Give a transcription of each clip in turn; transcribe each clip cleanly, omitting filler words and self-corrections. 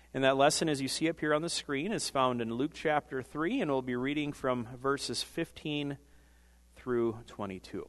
And that lesson, as you see up here on the screen, is found in Luke chapter 3, and we'll be reading from verses 15 through 22.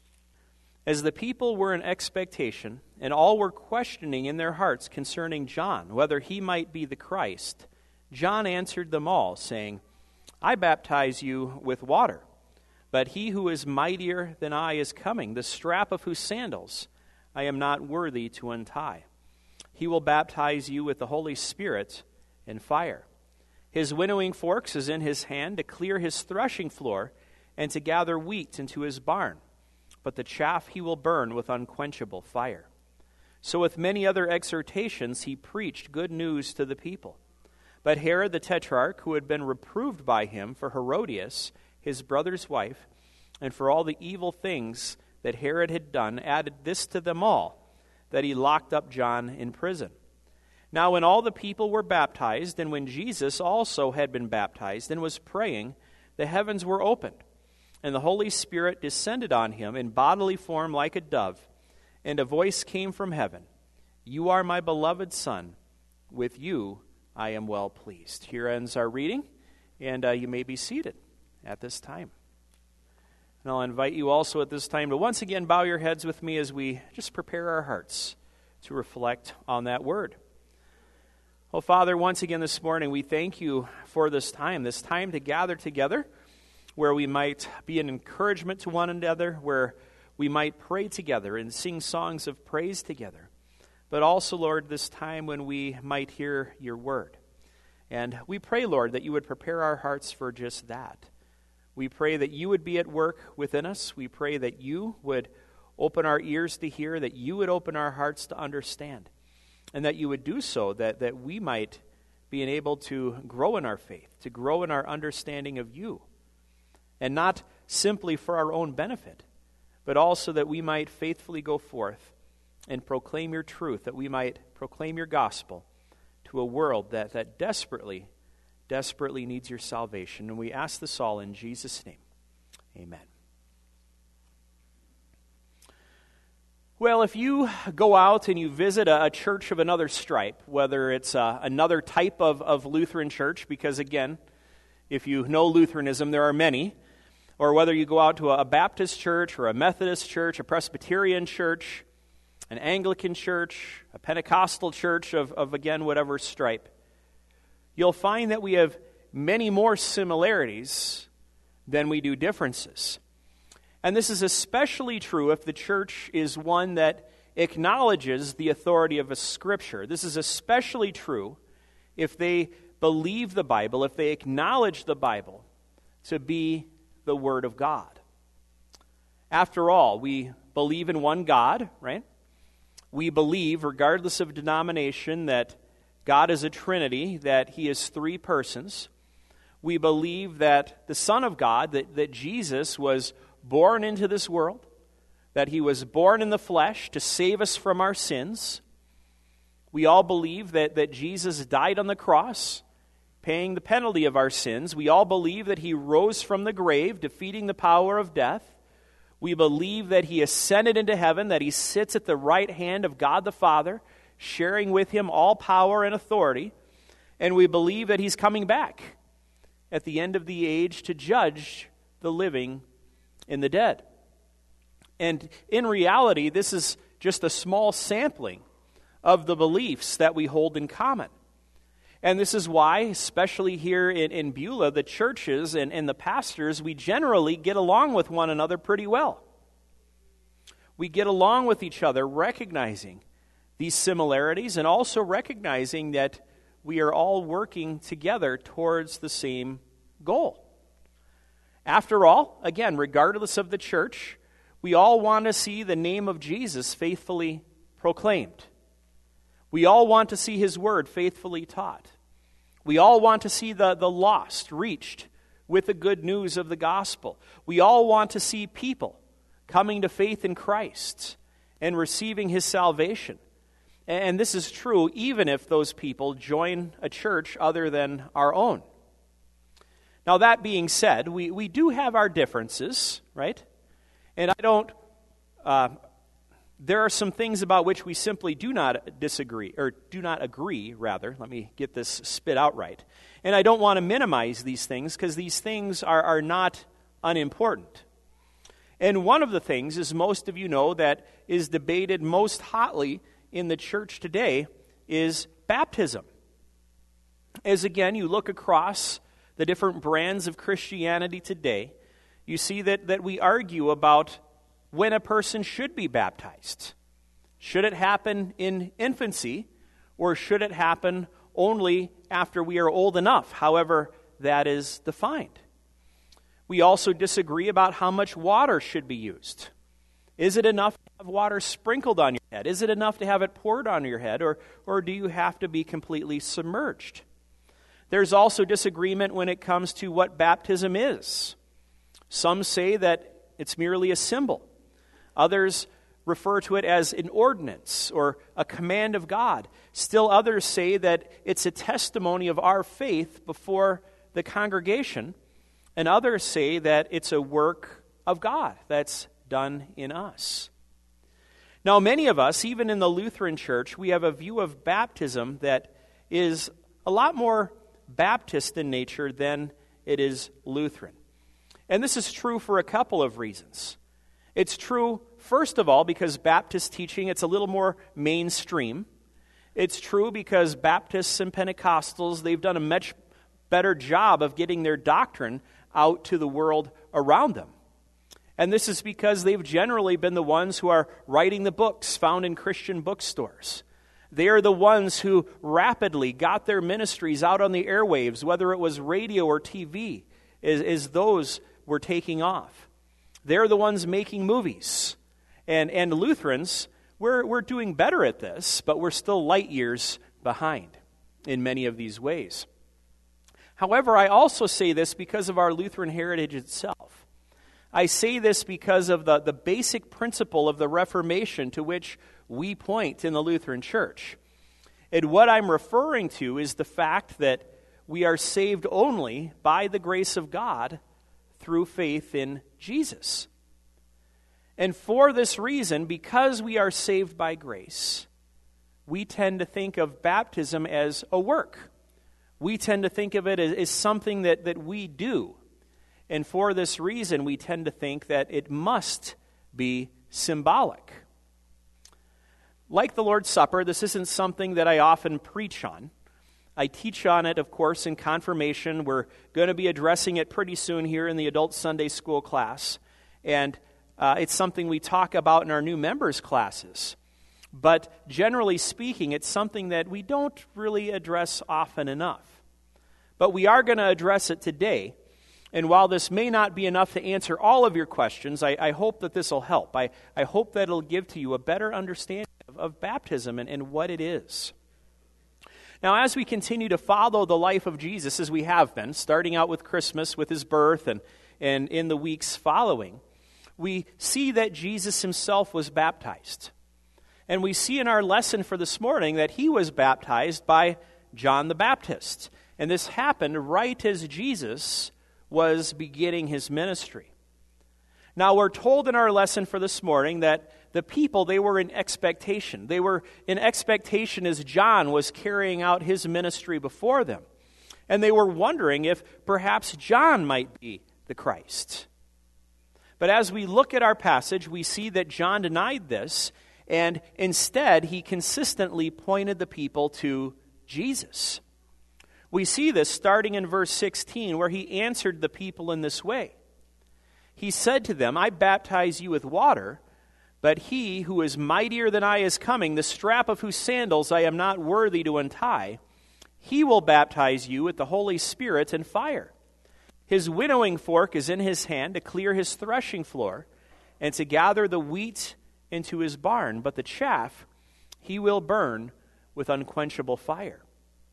As the people were in expectation, and all were questioning in their hearts concerning John, whether he might be the Christ, John answered them all, saying, I baptize you with water, but he who is mightier than I is coming, the strap of whose sandals I am not worthy to untie. He will baptize you with the Holy Spirit and fire. His winnowing forks is in his hand to clear his threshing floor and to gather wheat into his barn. But the chaff he will burn with unquenchable fire. So with many other exhortations he preached good news to the people. But Herod the Tetrarch, who had been reproved by him for Herodias, his brother's wife, and for all the evil things that Herod had done, added this to them all, that he locked up John in prison. Now when all the people were baptized, and when Jesus also had been baptized and was praying, the heavens were opened, and the Holy Spirit descended on him in bodily form like a dove, and a voice came from heaven, You are my beloved Son, with you I am well pleased. Here ends our reading, and you may be seated at this time. And I'll invite you also at this time to once again bow your heads with me as we just prepare our hearts to reflect on that word. Oh, Father, once again this morning we thank you for this time to gather together where we might be an encouragement to one another, where we might pray together and sing songs of praise together. But also, Lord, this time when we might hear your word. And we pray, Lord, that you would prepare our hearts for just that. We pray that you would be at work within us. We pray that you would open our ears to hear, that you would open our hearts to understand, and that you would do so that we might be able to grow in our faith, to grow in our understanding of you, and not simply for our own benefit, but also that we might faithfully go forth and proclaim your truth, that we might proclaim your gospel to a world that desperately needs your salvation. And we ask this all in Jesus' name. Amen. Well, if you go out and you visit a church of another stripe, whether it's another type of Lutheran church, because again, if you know Lutheranism, there are many, or whether you go out to a Baptist church or a Methodist church, a Presbyterian church, an Anglican church, a Pentecostal church of again, whatever stripe, you'll find that we have many more similarities than we do differences. And this is especially true if the church is one that acknowledges the authority of a scripture. This is especially true if they believe the Bible, if they acknowledge the Bible to be the Word of God. After all, we believe in one God, right? We believe, regardless of denomination, that God is a Trinity, that He is three persons. We believe that the Son of God, that Jesus was born into this world, that He was born in the flesh to save us from our sins. We all believe that Jesus died on the cross, paying the penalty of our sins. We all believe that He rose from the grave, defeating the power of death. We believe that He ascended into heaven, that He sits at the right hand of God the Father, sharing with Him all power and authority. And we believe that He's coming back at the end of the age to judge the living and the dead. And in reality, this is just a small sampling of the beliefs that we hold in common. And this is why, especially here in Beulah, the churches and the pastors, we generally get along with one another pretty well. We get along with each other, recognizing these similarities and also recognizing that we are all working together towards the same goal. After all, again, regardless of the church, we all want to see the name of Jesus faithfully proclaimed. We all want to see His word faithfully taught. We all want to see the lost reached with the good news of the gospel. We all want to see people coming to faith in Christ and receiving His salvation. And this is true even if those people join a church other than our own. Now, that being said, we do have our differences, right? And I don't, there are some things about which we simply do not disagree, or do not agree, rather. Let me get this spit out right. And I don't want to minimize these things, because these things are not unimportant. And one of the things, as most of you know, that is debated most hotly in the church today is baptism. As again, you look across the different brands of Christianity today, you see that we argue about when a person should be baptized. Should it happen in infancy, or should it happen only after we are old enough, however that is defined? We also disagree about how much water should be used. Is it enough to have water sprinkled on your head? Is it enough to have it poured on your head, or do you have to be completely submerged? There's also disagreement when it comes to what baptism is. Some say that it's merely a symbol. Others refer to it as an ordinance or a command of God. Still others say that it's a testimony of our faith before the congregation. And others say that it's a work of God that's done in us. Now, many of us, even in the Lutheran Church, we have a view of baptism that is a lot more Baptist in nature than it is Lutheran. And this is true for a couple of reasons. It's true, first of all, because Baptist teaching, it's a little more mainstream. It's true because Baptists and Pentecostals, they've done a much better job of getting their doctrine out to the world around them. And this is because they've generally been the ones who are writing the books found in Christian bookstores. They are the ones who rapidly got their ministries out on the airwaves, whether it was radio or TV, as those were taking off. They're the ones making movies. And Lutherans, we're doing better at this, but we're still light years behind in many of these ways. However, I also say this because of our Lutheran heritage itself. I say this because of the basic principle of the Reformation to which we point in the Lutheran Church. And what I'm referring to is the fact that we are saved only by the grace of God through faith in Jesus. And for this reason, because we are saved by grace, we tend to think of baptism as a work. We tend to think of it as something that we do. And for this reason, we tend to think that it must be symbolic. Like the Lord's Supper, this isn't something that I often preach on. I teach on it, of course, in confirmation. We're going to be addressing it pretty soon here in the adult Sunday school class. And it's something we talk about in our new members' classes. But generally speaking, it's something that we don't really address often enough. But we are going to address it today. And while this may not be enough to answer all of your questions, I hope that this will help. I hope that it'll give to you a better understanding of baptism and what it is. Now, as we continue to follow the life of Jesus, as we have been, starting out with Christmas, with his birth, and in the weeks following, we see that Jesus himself was baptized. And we see in our lesson for this morning that he was baptized by John the Baptist. And this happened right as Jesus was beginning his ministry. Now, we're told in our lesson for this morning that the people, they were in expectation. They were in expectation as John was carrying out his ministry before them. And they were wondering if perhaps John might be the Christ. But as we look at our passage, we see that John denied this, and instead he consistently pointed the people to Jesus. We see this starting in verse 16, where he answered the people in this way. He said to them, I baptize you with water, but he who is mightier than I is coming, the strap of whose sandals I am not worthy to untie. He will baptize you with the Holy Spirit and fire. His winnowing fork is in his hand to clear his threshing floor and to gather the wheat into his barn, but the chaff he will burn with unquenchable fire.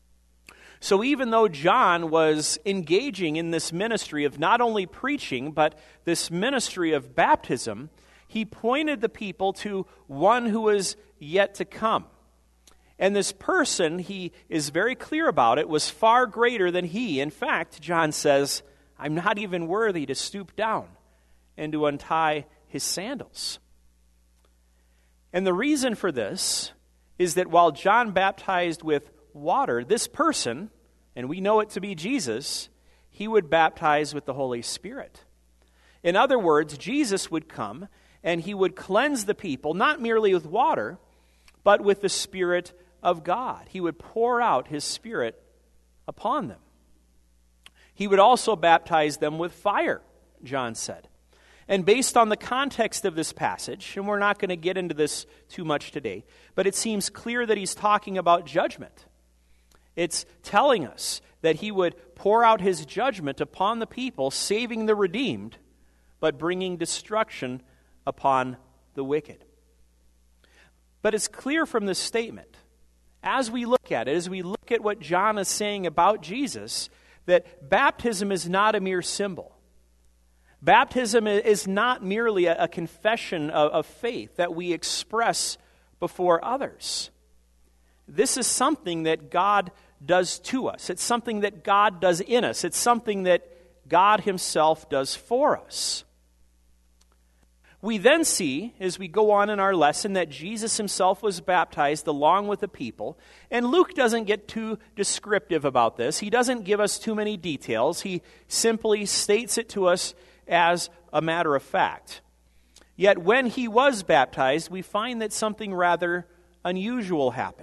So even though John was engaging in this ministry of not only preaching, but this ministry of baptism, he pointed the people to one who was yet to come. And this person, he is very clear about it, was far greater than he. In fact, John says, I'm not even worthy to stoop down and to untie his sandals. And the reason for this is that while John baptized with water, this person, and we know it to be Jesus, he would baptize with the Holy Spirit. In other words, Jesus would come and he would cleanse the people, not merely with water, but with the Spirit of God. He would pour out his Spirit upon them. He would also baptize them with fire, John said. And based on the context of this passage, and we're not going to get into this too much today, but it seems clear that he's talking about judgment. It's telling us that he would pour out his judgment upon the people, saving the redeemed, but bringing destruction upon the wicked. But it's clear from this statement, as we look at it, as we look at what John is saying about Jesus, that baptism is not a mere symbol. Baptism is not merely a confession of faith that we express before others. This is something that God does to us. It's something that God does in us. It's something that God himself does for us. We then see, as we go on in our lesson, that Jesus himself was baptized along with the people. And Luke doesn't get too descriptive about this. He doesn't give us too many details. He simply states it to us as a matter of fact. Yet when he was baptized, we find that something rather unusual happened.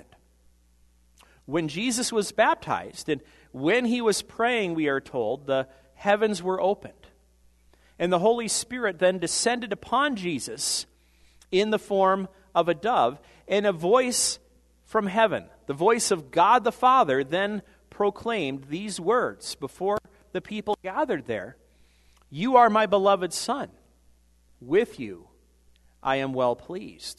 When Jesus was baptized, and when he was praying, we are told, the heavens were opened. And the Holy Spirit then descended upon Jesus in the form of a dove, and a voice from heaven, the voice of God the Father, then proclaimed these words before the people gathered there: "You are my beloved Son. With you I am well pleased."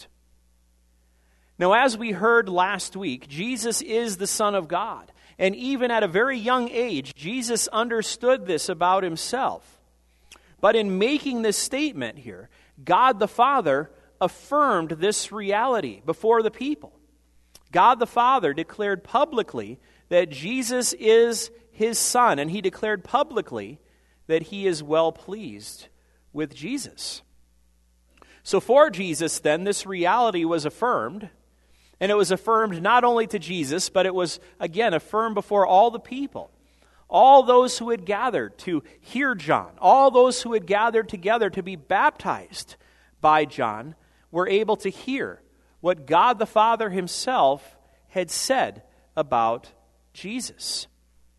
Now, as we heard last week, Jesus is the Son of God. And even at a very young age, Jesus understood this about himself. But in making this statement here, God the Father affirmed this reality before the people. God the Father declared publicly that Jesus is his Son, and he declared publicly that he is well pleased with Jesus. So for Jesus, then, this reality was affirmed, and it was affirmed not only to Jesus, but it was, again, affirmed before all the people. All those who had gathered to hear John, all those who had gathered together to be baptized by John, were able to hear what God the Father himself had said about Jesus.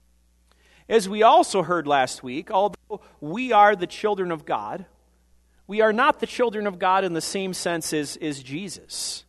As we also heard last week, although we are the children of God, we are not the children of God in the same sense as Jesus.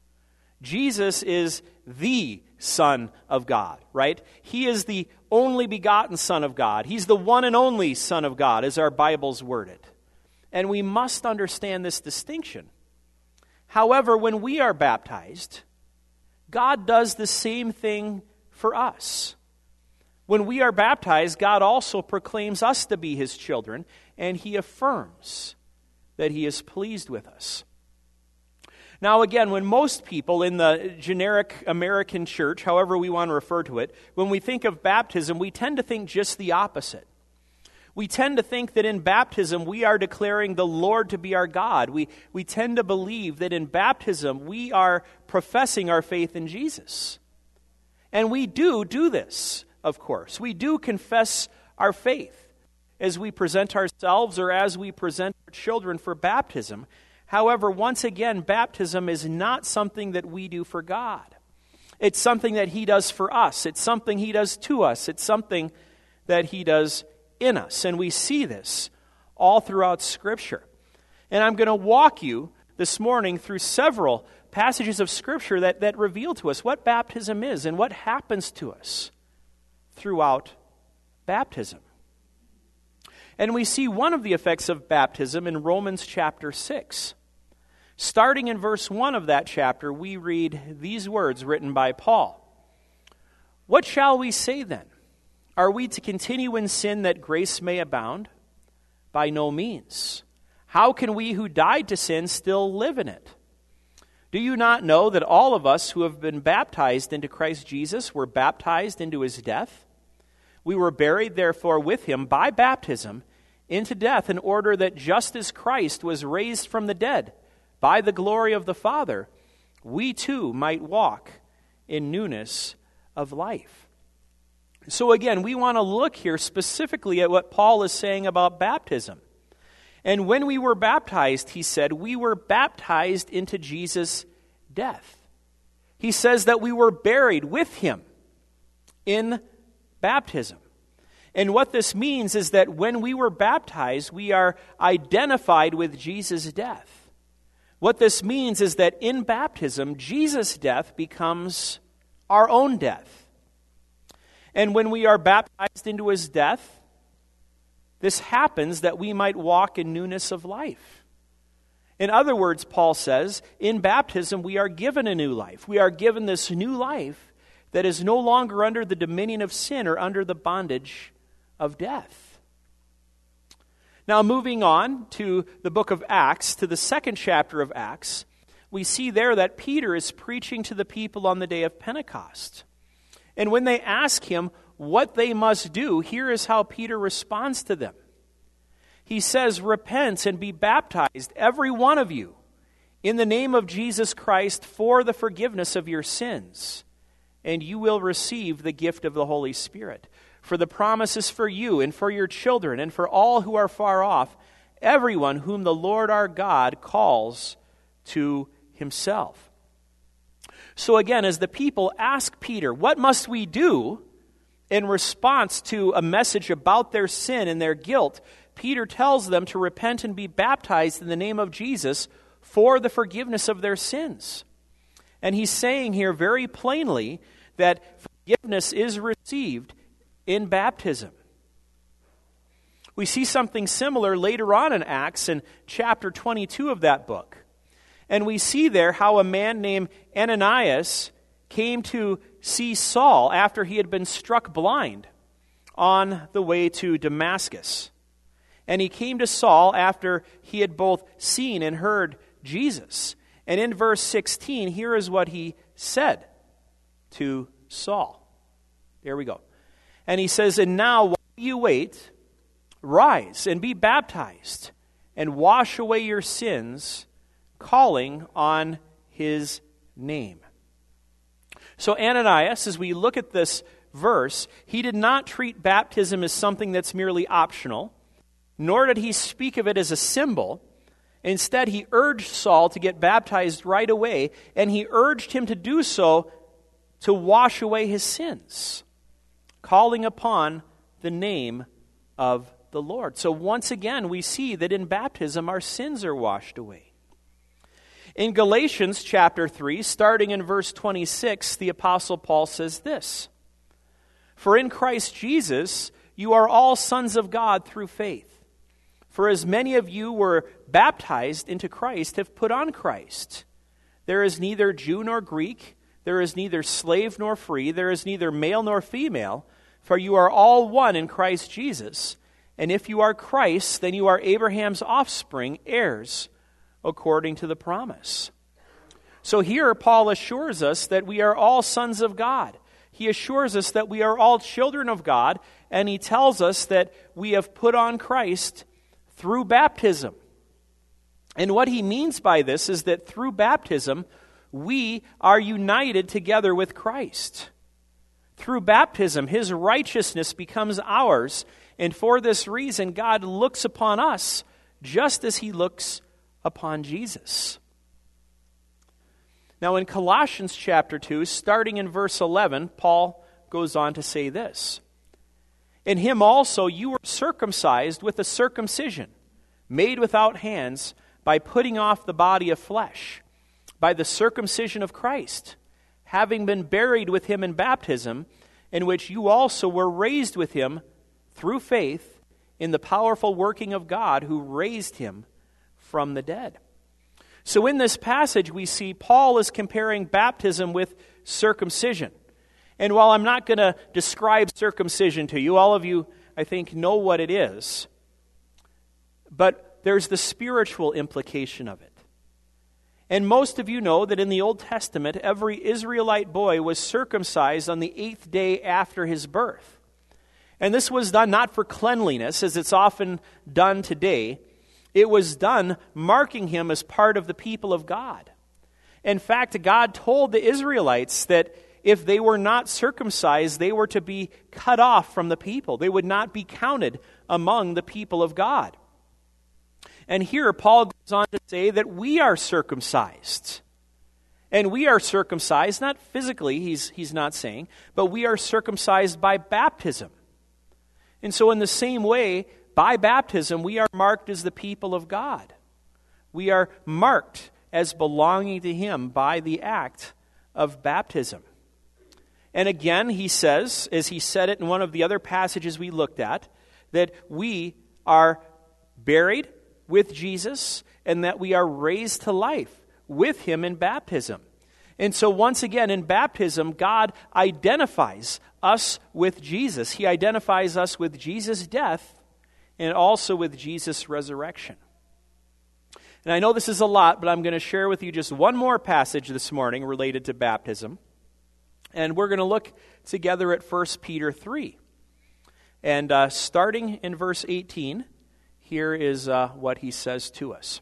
Jesus is the Son of God, right? He is the only begotten Son of God. He's the one and only Son of God, as our Bibles word it. And we must understand this distinction. However, when we are baptized, God does the same thing for us. When we are baptized, God also proclaims us to be his children, and he affirms that he is pleased with us. Now again, when most people in the generic American church, however we want to refer to it, when we think of baptism, we tend to think just the opposite. We tend to think that in baptism we are declaring the Lord to be our God. We tend to believe that in baptism we are professing our faith in Jesus. And we do this, of course. We do confess our faith as we present ourselves or as we present our children for baptism. However, once again, baptism is not something that we do for God. It's something that he does for us. It's something he does to us. It's something that he does in us. And we see this all throughout Scripture. And I'm going to walk you this morning through several passages of Scripture that reveal to us what baptism is and what happens to us throughout baptism. And we see one of the effects of baptism in Romans chapter 6. Starting in verse 1 of that chapter, we read these words written by Paul. "What shall we say then? Are we to continue in sin that grace may abound? By no means. How can we who died to sin still live in it? Do you not know that all of us who have been baptized into Christ Jesus were baptized into his death? We were buried therefore with him by baptism into death, in order that just as Christ was raised from the dead by the glory of the Father, we too might walk in newness of life. So again, we want to look here specifically at what Paul is saying about baptism. And when we were baptized, he said, we were baptized into Jesus' death. He says that we were buried with him in baptism. And what this means is that when we were baptized, we are identified with Jesus' death. What this means is that in baptism, Jesus' death becomes our own death. And when we are baptized into his death, this happens that we might walk in newness of life. In other words, Paul says, in baptism we are given a new life. We are given this new life that is no longer under the dominion of sin or under the bondage of death. Now, moving on to the book of Acts, to the second chapter of Acts, we see there that Peter is preaching to the people on the day of Pentecost. And when they ask him what they must do, here is how Peter responds to them. He says, repent and be baptized, every one of you, in the name of Jesus Christ for the forgiveness of your sins, and you will receive the gift of the Holy Spirit. For the promise is for you and for your children and for all who are far off, everyone whom the Lord our God calls to himself. So again, as the people ask Peter, what must we do in response to a message about their sin and their guilt, Peter tells them to repent and be baptized in the name of Jesus for the forgiveness of their sins. And he's saying here very plainly that forgiveness is received in baptism. We see something similar later on in Acts in chapter 22 of that book. And we see there how a man named Ananias came to see Saul after he had been struck blind on the way to Damascus. And he came to Saul after he had both seen and heard Jesus. And in verse 16, here is what he said to Saul. There we go. And he says, and now while you wait, rise and be baptized and wash away your sins, calling on his name. So Ananias, as we look at this verse, he did not treat baptism as something that's merely optional, nor did he speak of it as a symbol. Instead, he urged Saul to get baptized right away, and he urged him to do so to wash away his sins, calling upon the name of the Lord. So once again, we see that in baptism, our sins are washed away. In Galatians chapter 3, starting in verse 26, the Apostle Paul says this, for in Christ Jesus, you are all sons of God through faith. For as many of you were baptized into Christ have put on Christ. There is neither Jew nor Greek, there is neither slave nor free, there is neither male nor female, for you are all one in Christ Jesus. And if you are Christ, then you are Abraham's offspring, heirs, according to the promise. So here Paul assures us that we are all sons of God. He assures us that we are all children of God, and he tells us that we have put on Christ through baptism. And what he means by this is that through baptism, we are united together with Christ. Through baptism, his righteousness becomes ours, and for this reason, God looks upon us just as he looks upon Jesus. Now in Colossians chapter 2, starting in verse 11, Paul goes on to say this, in him also you were circumcised with a circumcision, made without hands, by putting off the body of flesh, by the circumcision of Christ, having been buried with him in baptism, in which you also were raised with him through faith in the powerful working of God who raised him from the dead. So in this passage we see Paul is comparing baptism with circumcision. And while I'm not going to describe circumcision to you, all of you, I think, know what it is. But there's the spiritual implication of it. And most of you know that in the Old Testament, every Israelite boy was circumcised on the 8th day after his birth. And this was done not for cleanliness, as it's often done today. It was done marking him as part of the people of God. In fact, God told the Israelites that if they were not circumcised, they were to be cut off from the people. They would not be counted among the people of God. And here Paul goes on to say that we are circumcised. And we are circumcised, not physically, he's not saying, but we are circumcised by baptism. And so in the same way, by baptism, we are marked as the people of God. We are marked as belonging to him by the act of baptism. And again, he says, as he said it in one of the other passages we looked at, that we are buried with Jesus and that we are raised to life with him in baptism. And so once again, in baptism, God identifies us with Jesus. He identifies us with Jesus' death and also with Jesus' resurrection. And I know this is a lot, but I'm going to share with you just one more passage this morning related to baptism. And we're going to look together at 1 Peter 3. And starting in verse 18, here is what he says to us.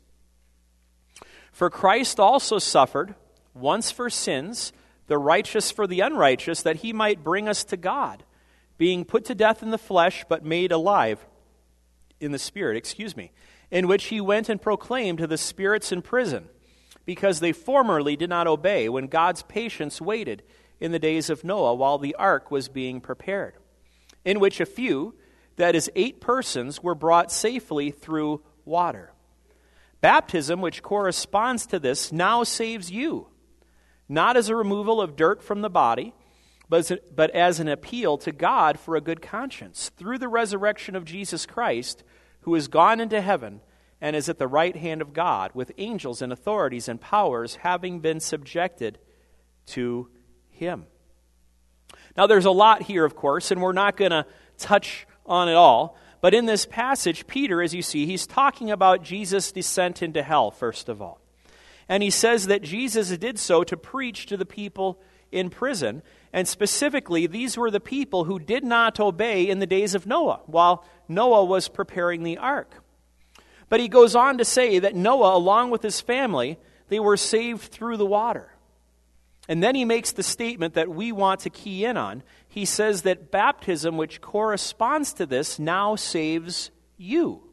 For Christ also suffered once for sins, the righteous for the unrighteous, that he might bring us to God, being put to death in the flesh, but made alive in the spirit, in which he went and proclaimed to the spirits in prison, because they formerly did not obey, when God's patience waited in the days of Noah while the ark was being prepared, in which a few, that is 8 persons, were brought safely through water. Baptism, which corresponds to this, now saves you, not as a removal of dirt from the body, but as an appeal to God for a good conscience, through the resurrection of Jesus Christ, who is gone into heaven and is at the right hand of God, with angels and authorities and powers having been subjected to him. Now there's a lot here, of course, and we're not going to touch on it all. But in this passage, Peter, as you see, he's talking about Jesus' descent into hell, first of all. And he says that Jesus did so to preach to the people in prison. And specifically, these were the people who did not obey in the days of Noah, while Noah was preparing the ark. But he goes on to say that Noah, along with his family, they were saved through the water. And then he makes the statement that we want to key in on. He says that baptism, which corresponds to this, now saves you.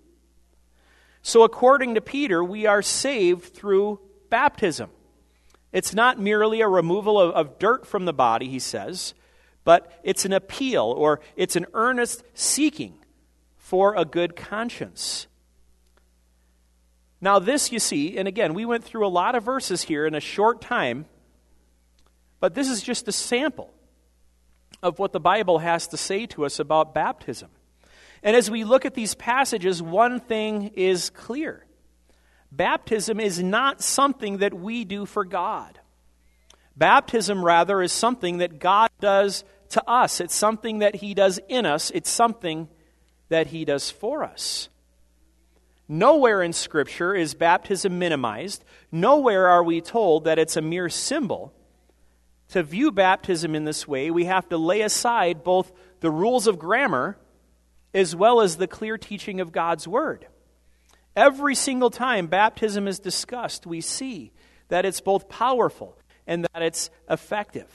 So according to Peter, we are saved through baptism. It's not merely a removal of dirt from the body, he says, but it's an appeal, or it's an earnest seeking for a good conscience. Now this, you see, and again, we went through a lot of verses here in a short time, but this is just a sample of what the Bible has to say to us about baptism. And as we look at these passages, one thing is clear. Baptism is not something that we do for God. Baptism, rather, is something that God does to us. It's something that he does in us. It's something that he does for us. Nowhere in Scripture is baptism minimized. Nowhere are we told that it's a mere symbol. To view baptism in this way, we have to lay aside both the rules of grammar as well as the clear teaching of God's Word. Every single time baptism is discussed, we see that it's both powerful and that it's effective.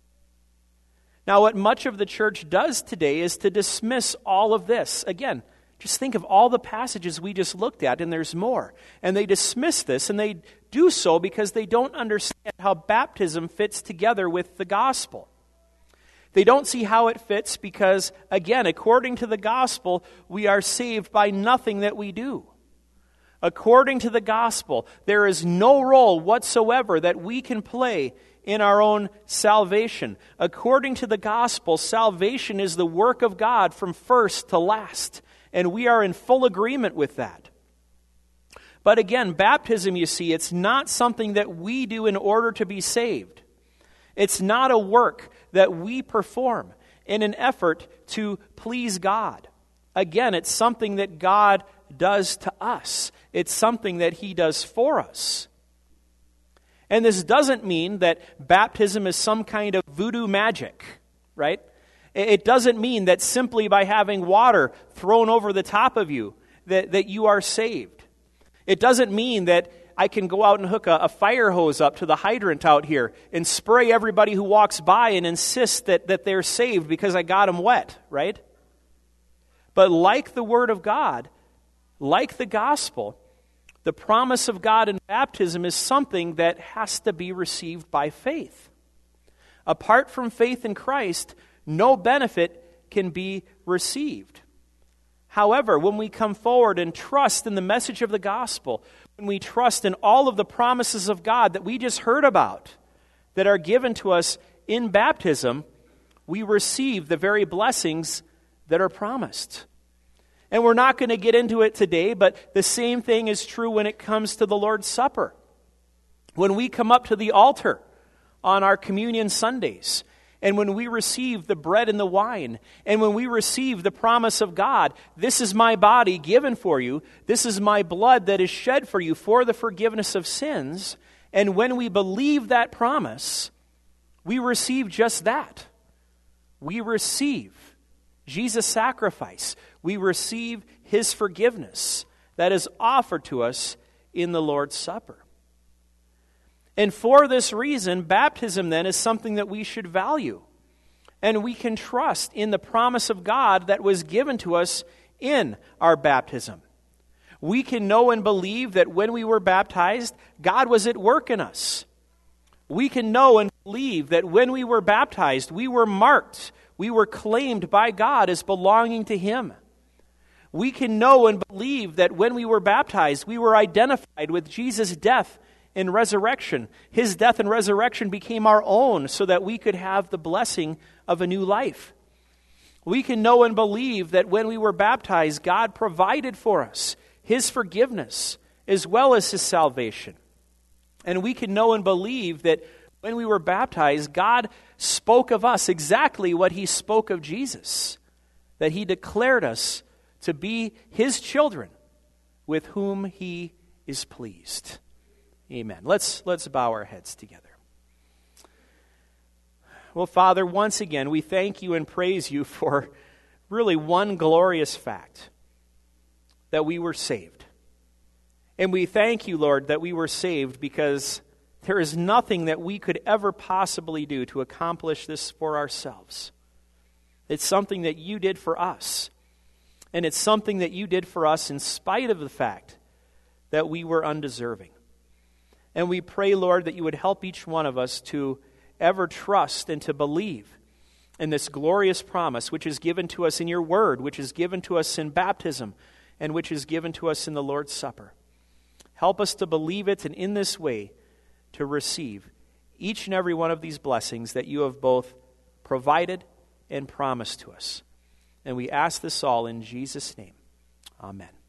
Now, what much of the church does today is to dismiss all of this. Again, just think of all the passages we just looked at, and there's more. And they dismiss this, and they do so because they don't understand how baptism fits together with the gospel. They don't see how it fits because, again, according to the gospel, we are saved by nothing that we do. According to the gospel, there is no role whatsoever that we can play in our own salvation. According to the gospel, salvation is the work of God from first to last, and we are in full agreement with that. But again, baptism, you see, it's not something that we do in order to be saved. It's not a work that we perform in an effort to please God. Again, it's something that God does to us. It's something that he does for us. And this doesn't mean that baptism is some kind of voodoo magic, right? It doesn't mean that simply by having water thrown over the top of you that you are saved. It doesn't mean that I can go out and hook a fire hose up to the hydrant out here and spray everybody who walks by and insist that they're saved because I got them wet, right? But like the Word of God, like the gospel, the promise of God in baptism is something that has to be received by faith. Apart from faith in Christ, no benefit can be received. However, when we come forward and trust in the message of the gospel, when we trust in all of the promises of God that we just heard about, that are given to us in baptism, we receive the very blessings that are promised. And we're not going to get into it today, but the same thing is true when it comes to the Lord's Supper. When we come up to the altar on our communion Sundays, and when we receive the bread and the wine, and when we receive the promise of God, this is my body given for you, this is my blood that is shed for you for the forgiveness of sins, and when we believe that promise, we receive just that. We receive Jesus' sacrifice. We receive His forgiveness that is offered to us in the Lord's Supper. And for this reason, baptism then is something that we should value. And we can trust in the promise of God that was given to us in our baptism. We can know and believe that when we were baptized, God was at work in us. We can know and believe that when we were baptized, we were marked, we were claimed by God as belonging to Him. We can know and believe that when we were baptized, we were identified with Jesus' death and resurrection. His death and resurrection became our own so that we could have the blessing of a new life. We can know and believe that when we were baptized, God provided for us His forgiveness as well as His salvation. And we can know and believe that when we were baptized, God spoke of us exactly what He spoke of Jesus, that He declared us to be His children with whom He is pleased. Amen. Let's bow our heads together. Well, Father, once again, we thank You and praise You for really one glorious fact, that we were saved. And we thank You, Lord, that we were saved because there is nothing that we could ever possibly do to accomplish this for ourselves. It's something that You did for us. And it's something that You did for us in spite of the fact that we were undeserving. And we pray, Lord, that You would help each one of us to ever trust and to believe in this glorious promise which is given to us in Your Word, which is given to us in baptism, and which is given to us in the Lord's Supper. Help us to believe it, and in this way to receive each and every one of these blessings that You have both provided and promised to us. And we ask this all in Jesus' name. Amen.